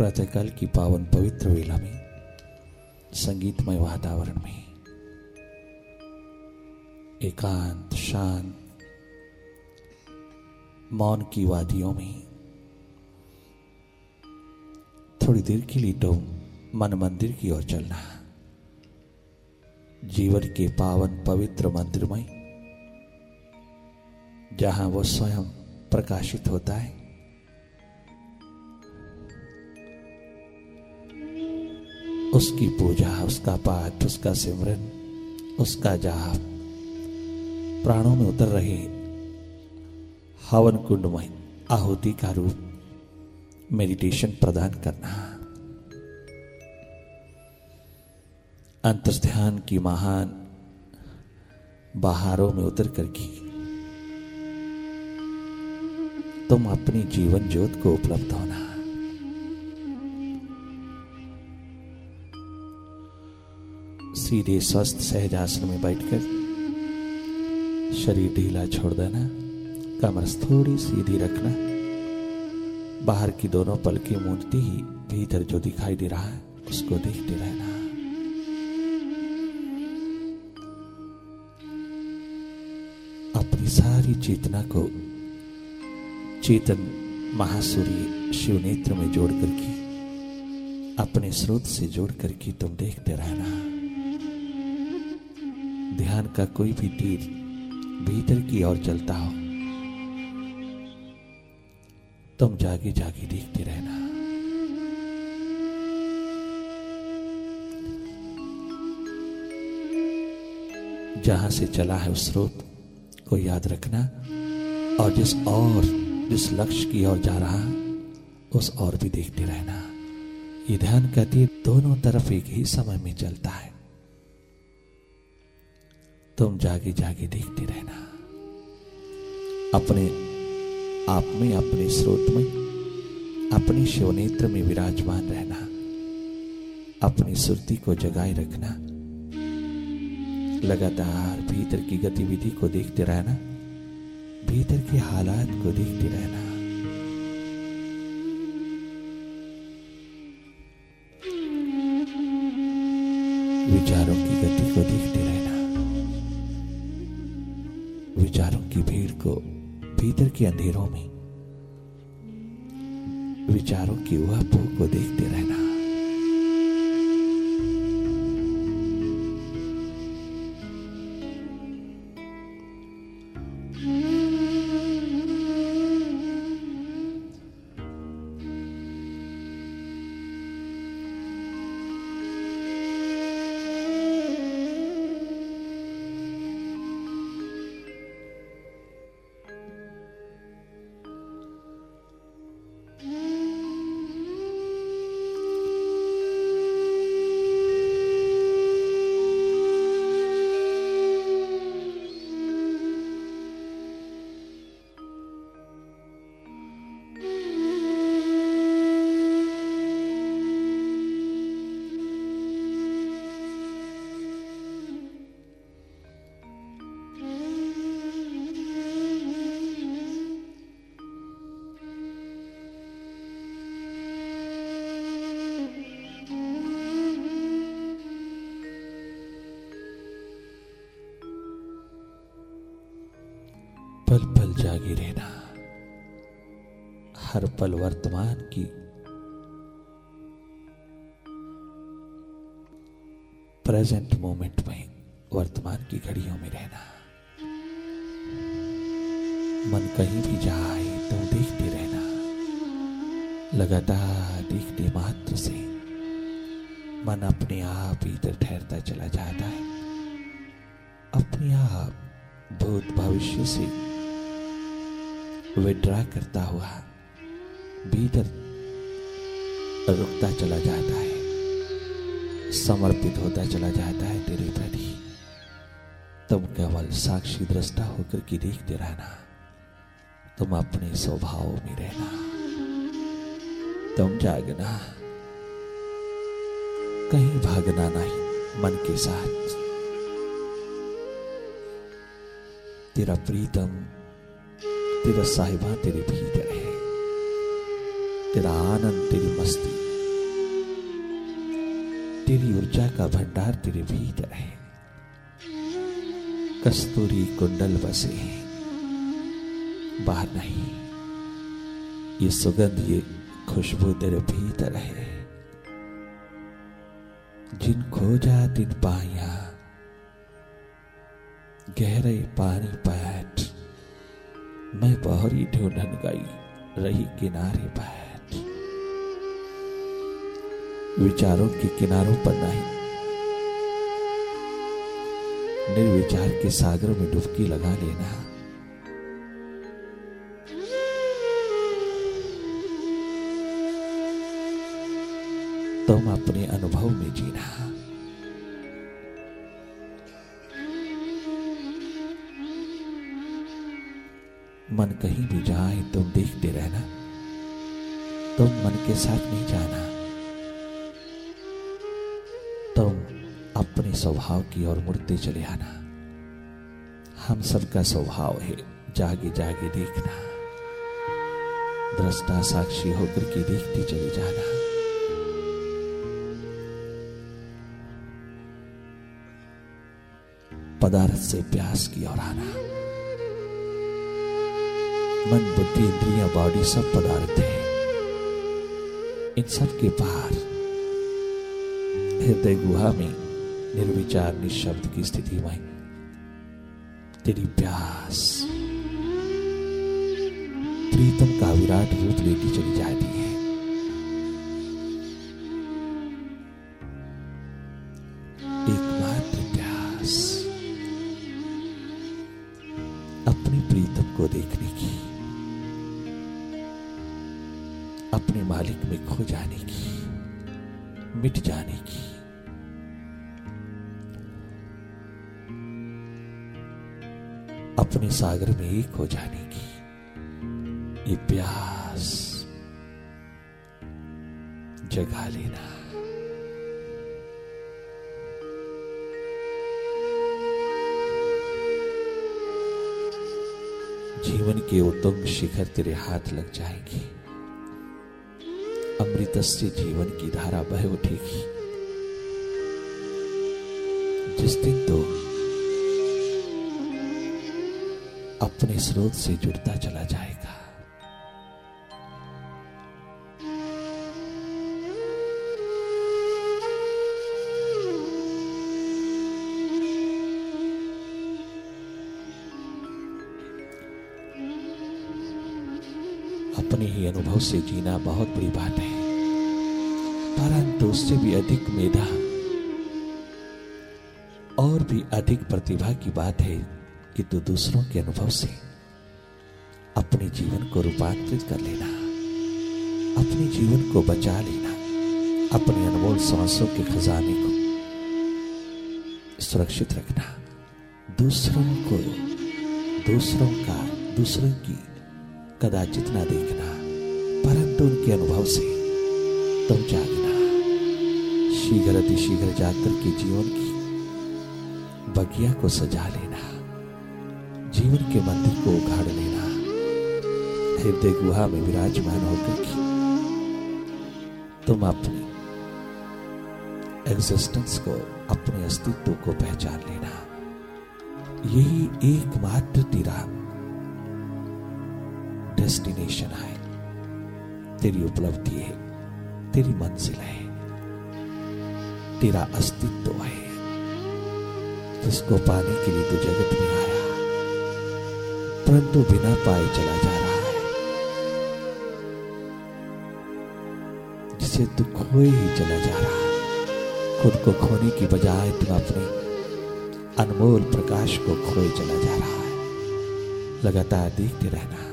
प्रातःकाल की पावन पवित्र वेला में, संगीतमय वातावरण में, एकांत शांत मौन की वादियों में थोड़ी देर के लिए तो मन मंदिर की ओर चलना। जीवन के पावन पवित्र मंदिर में, जहां वो स्वयं प्रकाशित होता है, उसकी पूजा, उसका पाठ, उसका सिमरन, उसका जाप, प्राणों में उतर रहे हवन कुंड में आहुति का रूप मेडिटेशन प्रदान करना। अंतर्ध्यान की महान बहारों में उतर करके तुम अपनी जीवन ज्योत को उपलब्ध होना। सीधे स्वस्थ सहज आसन में बैठकर शरीर ढीला छोड़ देना, कमर थोड़ी सीधी रखना, बाहर की दोनों पलकें मूंदते ही भीतर जो दिखाई दे रहा है उसको देखते रहना। अपनी सारी चेतना को चेतन महासूर्य शिव नेत्र में जोड़ करके, अपने स्रोत से जोड़ करके तुम देखते रहना। ध्यान का कोई भी तीर भीतर की ओर चलता हो, तुम जागे जागे देखते रहना। जहां से चला है उस स्रोत को याद रखना, और जिस लक्ष्य की ओर जा रहा उस ओर भी देखते रहना। ये ध्यान का तीर दोनों तरफ एक ही समय में चलता है। तुम जागे जागे देखते रहना। अपने आप में, अपने स्रोत में, अपने शिवनेत्र में विराजमान रहना। अपनी सुरती को जगाए रखना। लगातार भीतर की गतिविधि को देखते रहना, भीतर के हालात को देखते रहना। विचारों की गति को देखते रहना, विचारों की भीड़ को, भीतर के अंधेरों में विचारों की उहापोह को देखते रहना। पल पल जागे रहना। हर पल वर्तमान की प्रेजेंट मोमेंट में, वर्तमान की घड़ियों में रहना। मन कहीं भी जाए तो देखते रहना। लगातार देखने मात्र से मन अपने आप भीतर ठहरता चला जाता है। अपने आप भूत भविष्य से विड्रा करता हुआ भीतर रुकता चला जाता है, समर्पित होता चला जाता है तेरे प्रति। तुम केवल साक्षी दृष्टा होकर के देखते रहना। तुम अपने स्वभाव में रहना। तुम जागना, कहीं भागना नहीं। मन के साथ तेरा प्रीतम, तेरा साहिबा तेरे भीतर है। तेरा आनंद, तेरी मस्ती तेरी ऊर्जा का भंडार तेरे भीतर है। कस्तूरी कुंडल बसे बाहर नहीं, ये सुगंध, ये खुशबू तेरे भीतर है। जिन खोजा तिन पाया, गहरे पानी पैठ, मैं बहरी ढूंढन गई रही किनारे बैठ। विचारों के किनारों पर नहीं, निर्विचार के सागर में डुबकी लगा लेना। तुम अपने अनुभव में जीना। मन कहीं भी जाए तुम देखते रहना, तुम मन के साथ नहीं जाना। तुम अपने स्वभाव की ओर मुड़ते चले आना। हम सबका स्वभाव है जागे जागे देखना, दृष्टा साक्षी होकर के देखते चले जाना। पदार्थ से प्यास की ओर आना। मन बुद्धि इंद्रियां बॉडी सब पदार्थ है, इन सब के पार हृदय गुहा में निर्विचार निशब्द की स्थिति में तेरी प्यास प्रीतम का विराट रूप लेती चली जाती है। एकमात्र प्यास अपने प्रीतम को देखने की, अपने मालिक में खो जाने की, मिट जाने की। अपने सागर में एक हो जाने की ये प्यास जगा लेना। जीवन के उत्तुंग शिखर तेरे हाथ लग जाएंगे। अमृत से जीवन की धारा बह उठेगी। जिस दिन तो अपने स्रोत से जुड़ता चला जाएगा। अपने ही अनुभव से जीना बहुत बड़ी बात है, परंतु उससे भी अधिक मेधा और भी अधिक प्रतिभा की बात है कि तू दूसरों के अनुभव से अपने जीवन को रूपांतरित कर लेना, अपने जीवन को बचा लेना, अपने अनमोल सांसों के खजाने को सुरक्षित रखना। दूसरों की कदाचित ना देखना, परंतु उनके अनुभव से तुम जागना। शीघ्र अतिशीघ्र जाकर के जीवन की बगिया को सजा लेना, जीवन के मंदिर को उखाड़ लेना। हृदय गुहा में विराजमान होकर के तुम अपनी एग्जिस्टेंस को, अपने अस्तित्व को पहचान लेना। यही एकमात्र तेरा डेस्टिनेशन है, तेरी उपलब्धि है, तेरी मंजिल है, तेरा अस्तित्व है, जिसको पाने के लिए तू जगत में आया, परंतु बिना पाए चला जा रहा है, जिसे तू खोए ही चला जा रहा है। खुद को खोने की बजाय तू अपने अनमोल प्रकाश को खोए चला जा रहा है। लगातार देखते रहना।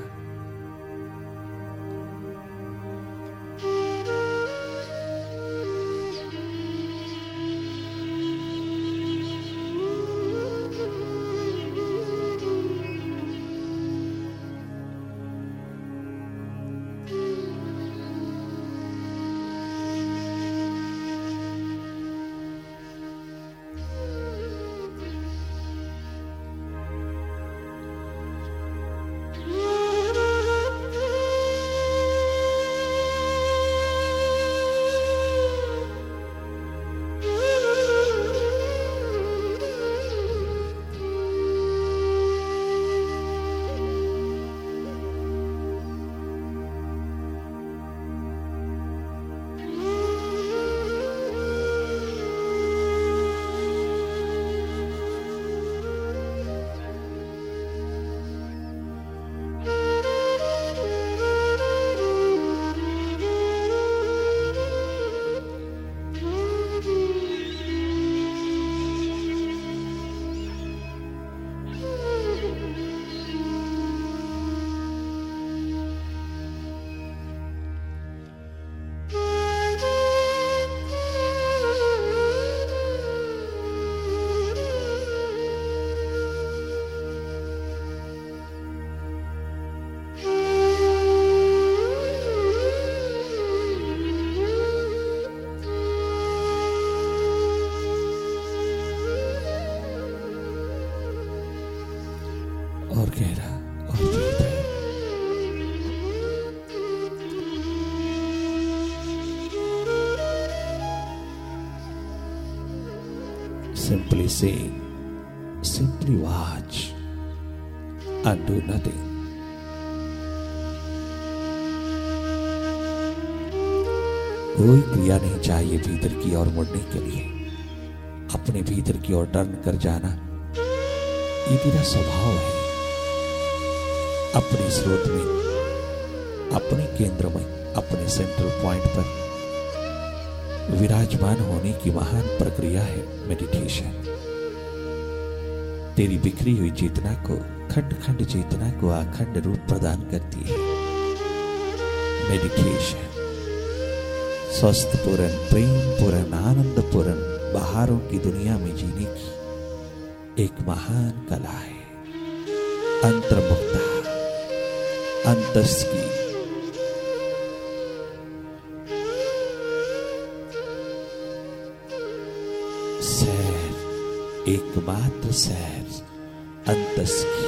और गहरा और भीतर। Simply say, simply watch and do nothing. कोई क्रिया नहीं चाहिए भीतर की ओर मुड़ने के लिए। अपने भीतर की ओर टर्न कर जाना ये तेरा स्वभाव है। अपने स्रोत में, अपने केंद्र में, अपने सेंट्रल पॉइंट पर विराजमान होने की महान प्रक्रिया है मेडिटेशन। तेरी बिखरी हुई चेतना को, खंड खंड चेतना को अखंड रूप प्रदान करती है मेडिटेशन। स्वस्थ पूर्ण, प्रेम पूर्ण, आनंद पूर्ण बहारों की दुनिया में जीने की एक महान कला है। अंतर्मुक्ता, अंतस्की, सैर, एकमात्र सैर अंतस्की।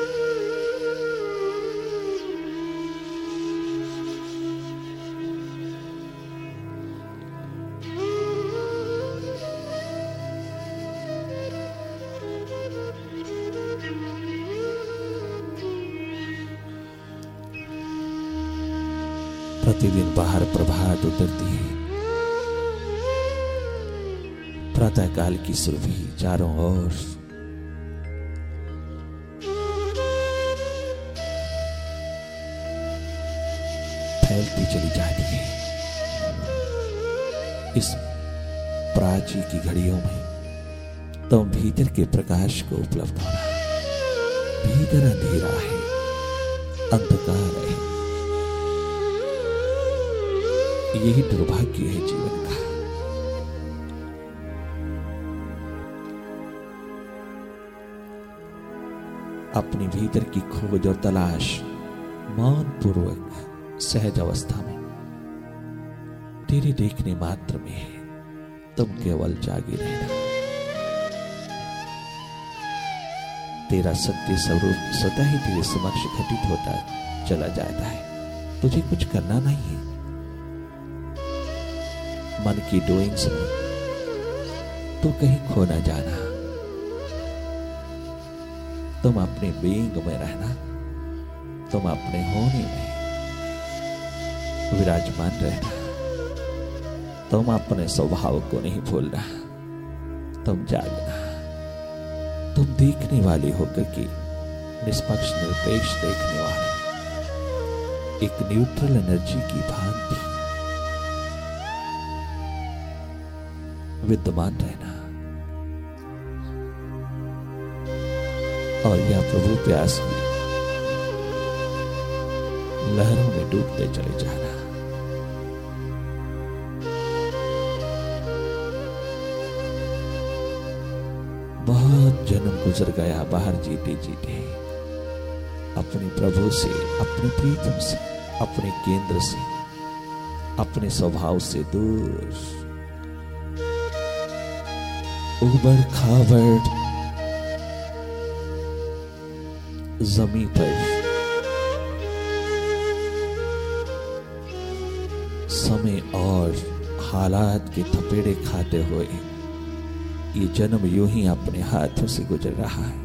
प्रतिदिन बाहर प्रभात उतरती है। प्रातःकाल की सुरभि चारों ओर फैलती चली जाती है। इस प्राची की घड़ियों में तुम भीतर के प्रकाश को उपलब्ध होना। भीतर अंधेरा है, अंधकार है। यही दुर्भाग्य है जीवन का। अपने भीतर की खोज और तलाश मौन पूर्वक सहज अवस्था में तेरे देखने मात्र में है। तुम केवल जागे रहना। तेरा सत्य स्वरूप स्वतः ही तेरे समक्ष घटित होता चला जाता है। तुझे कुछ करना नहीं है। मन की डूइंग्स में तो कहीं खो न जाना। तुम अपने बीइंग में रहना। तुम अपने होने में विराजमान रहना। तुम अपने स्वभाव को नहीं भूलना। तुम जागना। तुम देखने वाले होकर के निष्पक्ष निरपेक्ष देखने वाले एक न्यूट्रल एनर्जी की भांति विद्यमान रहना। और यह प्रभु प्यास में लहरों में डूबते चले जाना। बहुत जन्म गुजर गया बाहर जीते जीते। अपने प्रभु से, अपने प्रीतम से, अपने केंद्र से, अपने स्वभाव से दूर उबड़ खाबड़ जमीन पर समय और हालात के थपेड़े खाते हुए ये जन्म यूं ही अपने हाथों से गुजर रहा है।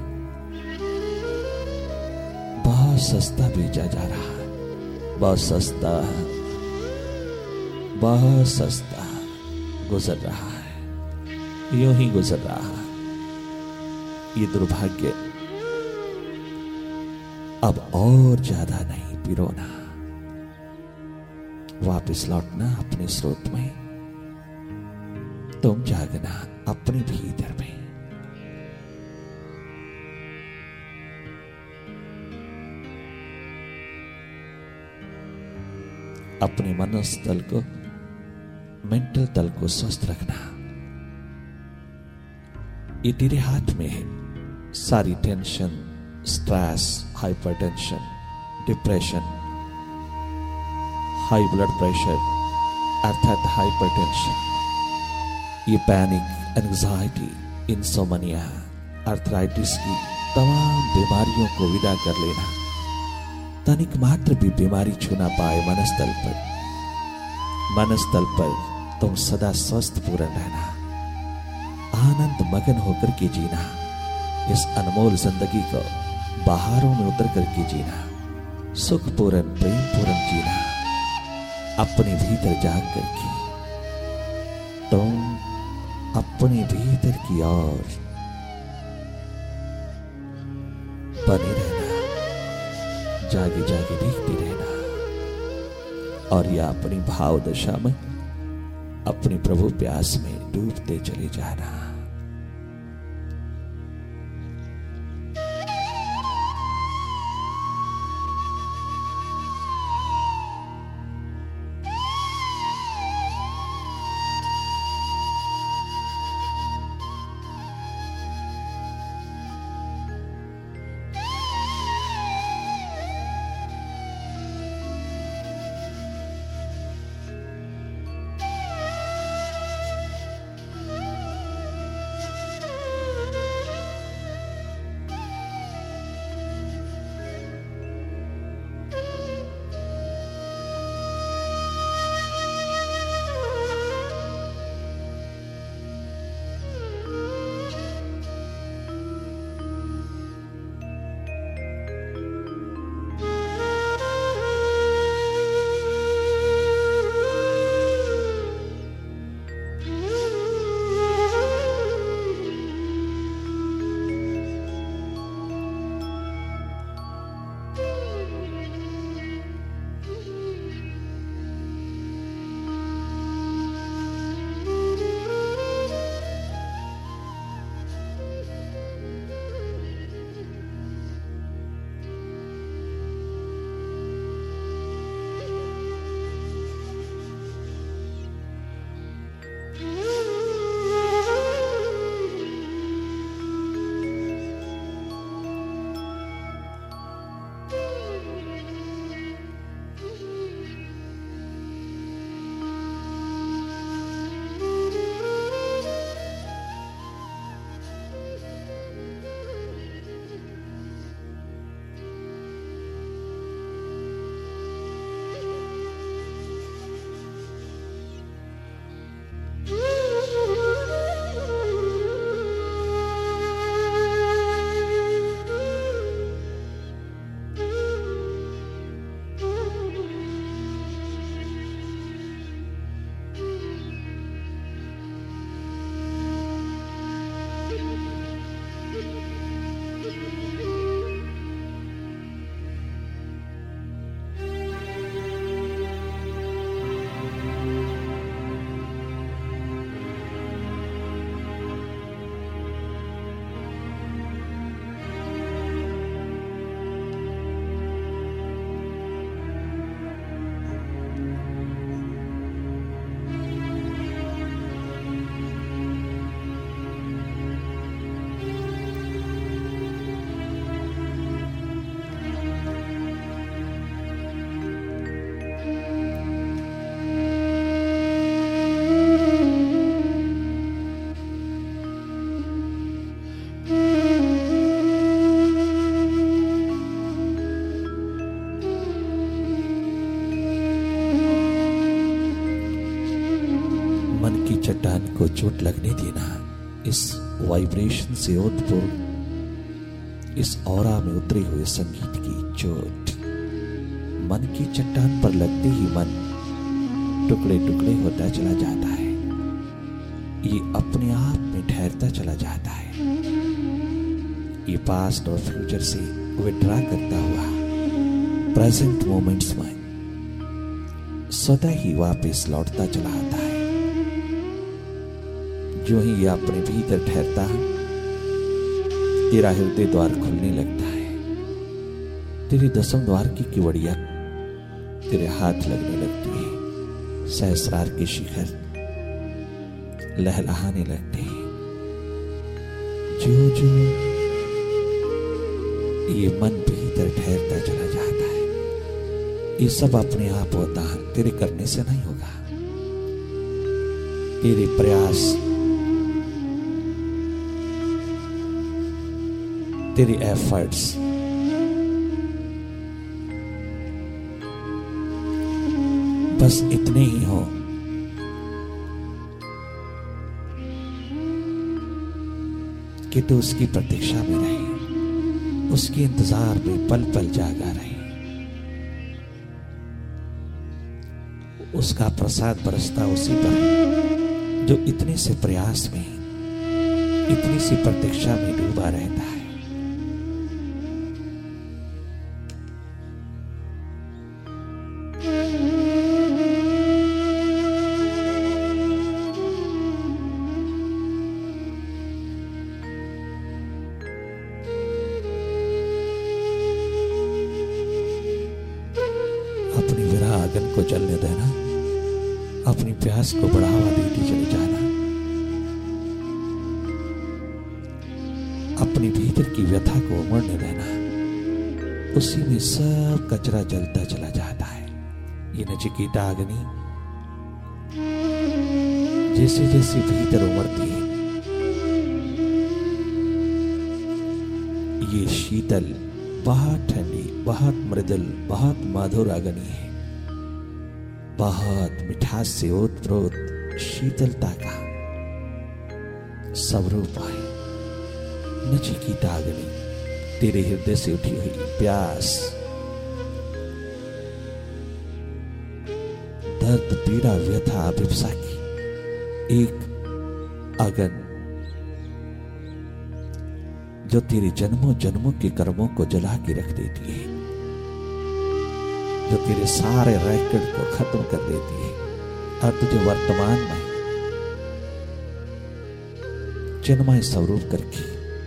बहुत सस्ता बेचा जा रहा है। बहुत सस्ता, बहुत सस्ता गुजर रहा है। यूं ही गुजर रहा है। ये दुर्भाग्य अब और ज्यादा नहीं पिरोना। वापस लौटना अपने स्रोत में। तुम जागना अपने भीतर में। अपने मनस तल को, मेंटल तल को स्वस्थ रखना। ये तेरे हाथ में है। सारी tension, stress, hypertension, depression, high blood pressure अर्थात हाइपरटेंशन, ये पैनिक, एंजाइटी, इंसोमनिया, आर्थराइटिस की तमाम बीमारियों को विदा कर लेना। तनिक मात्र भी बीमारी छू ना पाए मनस्थल पर तुम सदा स्वस्थ पूर्ण रहना, आनंद मगन होकर के जीना, इस अनमोल जिंदगी को बहारों में उतर करके जीना, सुख पूर्ण प्रेम पूर्ण जीना। अपने भीतर जाग करके तुम अपने भीतर की ओर बने रहना, जागे जागे देखते रहना, और या अपनी भाव दशा में अपनी प्रभु प्यास में डूबते चले जाना। चट्टान को चोट लगने देना। इस वाइब्रेशन से ओतप्रोत इस ऑरा में उतरे हुए संगीत की चोट मन की चट्टान पर लगते ही मन टुकड़े टुकड़े होता चला जाता है। ये अपने आप में ठहरता चला जाता है। ये पास्ट और फ्यूचर से विड्रा करता हुआ प्रेजेंट मोमेंट्स में स्वतः ही वापस लौटता चला आता है। जो ही ये अपने भीतर ठहरता है, तेरा हृदय द्वार खुलने लगता है। तेरी दसम द्वार की किवड़िया तेरे हाथ लगने लगती है। सहस्रार के शिखर लहलहाने लगते हैं। जो जो ये मन भीतर ठहरता चला जाता है, ये सब अपने आप होता है। तेरे करने से नहीं होगा। तेरे प्रयास, तेरे एफर्ट्स, बस इतने ही हो कि तू उसकी प्रतीक्षा में रहे, उसके इंतजार में पल पल जागा रहे। उसका प्रसाद बरसता उसी पर जो इतने से प्रयास में, इतनी सी प्रतीक्षा में डूबा रहता है। अपनी विरह आगन को जलने देना, अपनी प्यास को बढ़ावा देती चली जाना, अपनी भीतर की व्यथा को उमड़ने देना। उसी में सब कचरा जलता चला जाता है। ये नचिकेता अग्नि जैसे जैसे भीतर उमड़ती है, ये शीतल, बहुत ठंडी, बहुत मृदुल, बहुत मधुर अग्नि है। बहुत मिठास से ओतप्रोत शीतलता का स्वरूप है। नचिकेता अग्नि, तेरे हृदय से उठी हुई प्यास, दर्द, पीड़ा, व्यथा, अभिप्सा की एक अगन जो तेरे जन्मों जन्मों के कर्मों को जला के रख देती है, जो तेरे सारे रैकेट को खत्म कर देती है और तुझे वर्तमान में चिन्मय स्वरूप करके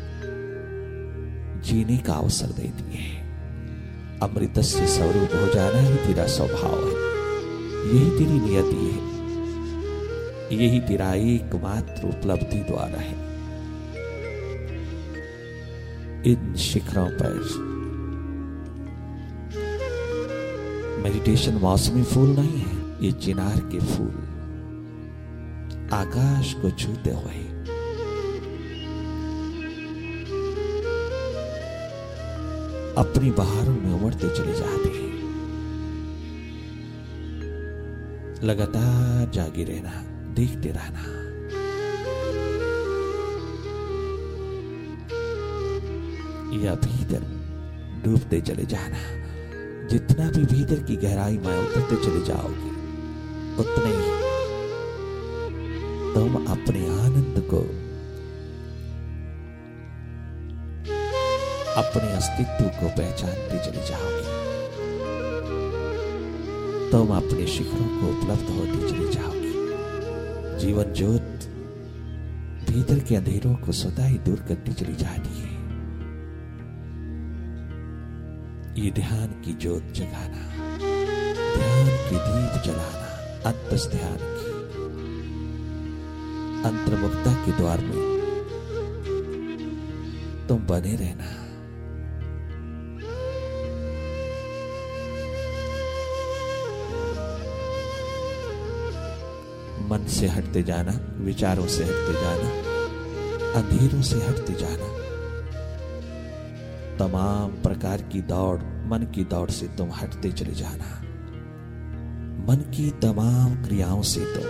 जीने का अवसर देती है। अमृत से स्वरूप हो जाना ही तेरा स्वभाव है, यही तेरी नियति है, यही तेरा एकमात्र उपलब्धि द्वारा है। इन शिखरों पर मेडिटेशन मौसमी फूल नहीं है, ये चिनार के फूल आकाश को छूते हुए अपनी बहारों में उमड़ते चले जाते हैं। लगातार जागे रहना, देखते रहना। या भीतर डूबते चले जाना। जितना भी भीतर की गहराई में उतरते चले जाओगे, उतने ही तुम अपने आनंद को, अपने अस्तित्व को पहचानते चले जाओगे। तुम अपने शिखरों को उपलब्ध होते चले जाओगे। जीवन ज्योत भीतर के अंधेरों को सदा ही दूर करती चली जाती है। ये ध्यान की ज्योत जगाना, ध्यान की दीप जलाना, अंतस ध्यान की अंतर्मुखता के द्वार में तुम बने रहना। मन से हटते जाना, विचारों से हटते जाना, अंधेरों से हटते जाना। तमाम प्रकार की दौड़, मन की दौड़ से तुम हटते चले जाना। मन की तमाम क्रियाओं से तुम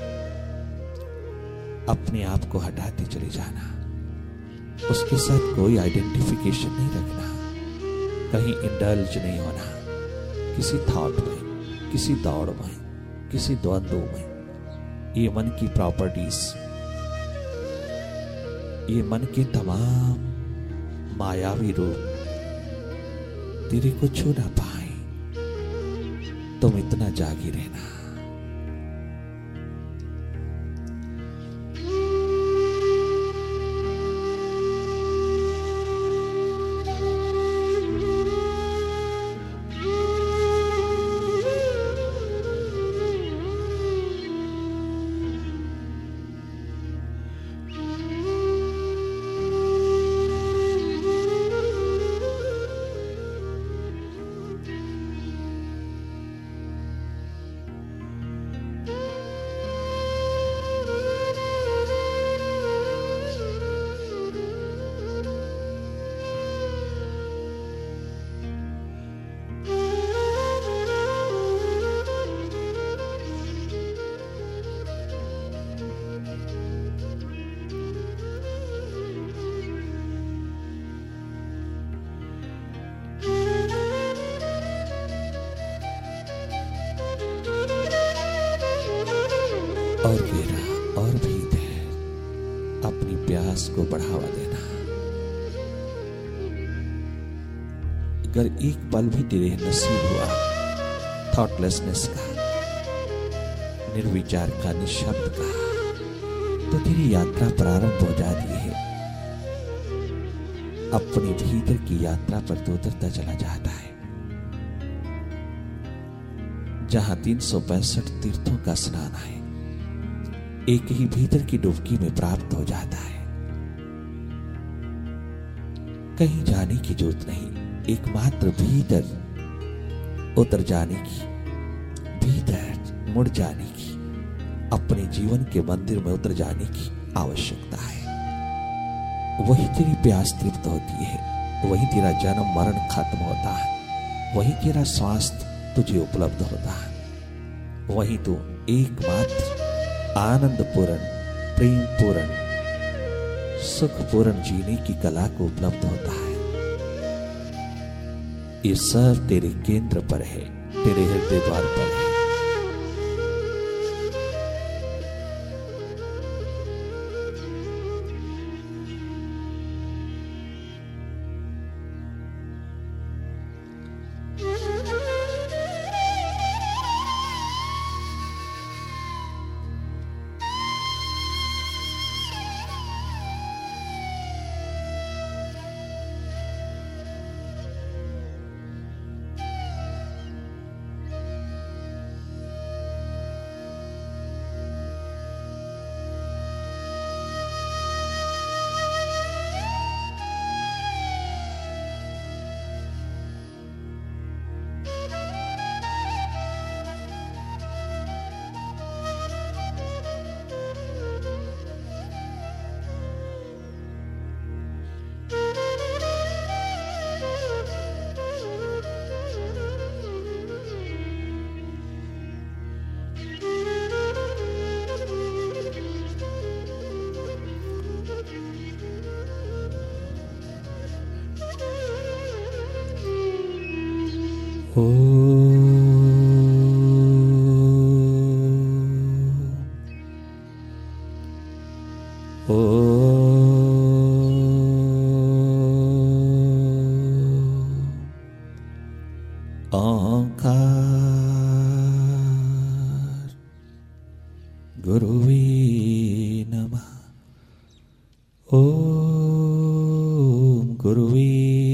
अपने आप को हटाते चले जाना। उसके साथ कोई आइडेंटिफिकेशन नहीं रखना, कहीं इंडल्ज नहीं होना किसी थॉट में, किसी दौड़ में, किसी द्वंद्व में। ये मन की प्रॉपर्टीज, ये मन के तमाम मायावी रूप तेरे को छू ना पाए, तुम इतना जागी रहना। और गहरा और भीतर अपनी प्यास को बढ़ावा देना। अगर एक पल भी तेरे नसीब हुआ थॉटलेसनेस का, निर्विचार का, निशब्द का, तो तेरी यात्रा प्रारंभ हो जाती है। अपने भीतर की यात्रा पर तो उतरता चला जाता है, जहां 365 तीर्थों का स्नान है एक ही भीतर की डुबकी में प्राप्त हो जाता है। कहीं जाने की जरूरत नहीं, एकमात्र भीतर उतर जाने की, भीतर मुड़ जाने की, अपने जीवन के मंदिर में उतर जाने की आवश्यकता है। वही तेरी प्यास तृप्त होती है, वही तेरा जन्म मरण खत्म होता है, वही तेरा स्वास्थ्य तुझे उपलब्ध होता है, वही तू एकमात्र आनंदपूर्ण, प्रेमपूर्ण, सुखपूर्ण जीने की कला को उपलब्ध होता है। ये सब तेरे केंद्र पर है, तेरे हृदय द्वार पर है। ओ ओंकार गुरुवे नमः। ओम गुरुवे